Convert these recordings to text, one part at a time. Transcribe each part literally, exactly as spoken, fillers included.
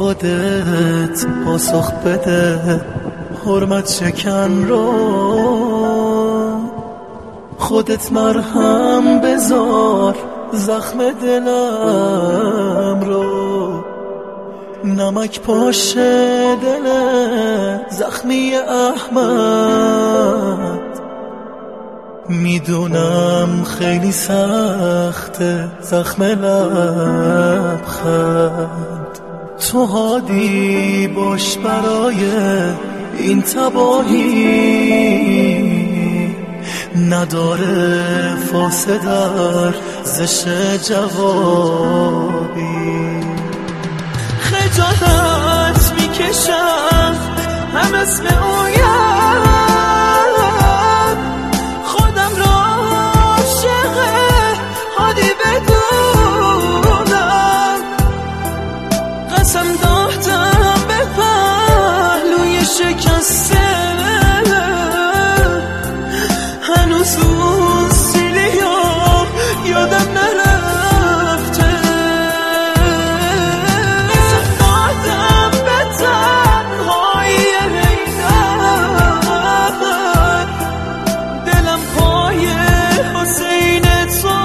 خودت پاسخ بده حرمت شکن رو، خودت مرهم بذار زخم دلم رو، نمک پاشه دل زخمی احمد. میدونم خیلی سخته زخم لبخند، تو هادی باش برای این تباهی، نداره فاسد ارزش جوابی. خجالت میکشم هم اسم اویم، خودم را عاشق هادی بدونم، قسم دادم به پهلوی شکسته هنوز اون سیلی ها یادم نرفته. قسم به تنهایی حیدر، دلم پای حسین تو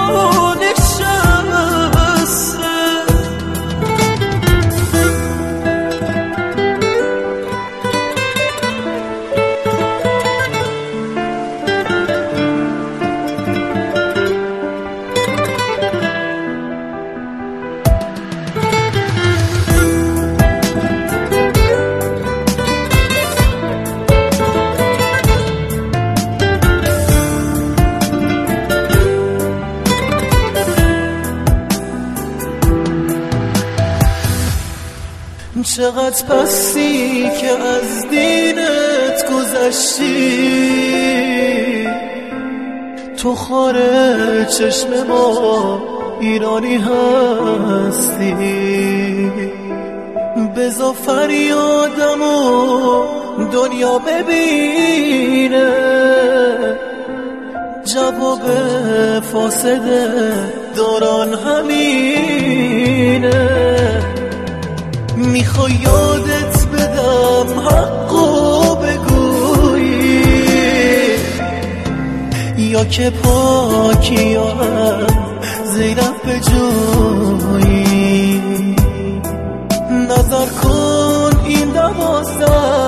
نشسته. چقدر پسی که از دینت گذشتی، تو خاره چشم ما ایرانی هستی، بذار فریادم و دنیا ببینه، جواب فاسد دوران همینه. میخوای یادت بدم حقو بگویی، یا که پاکی هم زینب بجویی، نظر کن این دوازده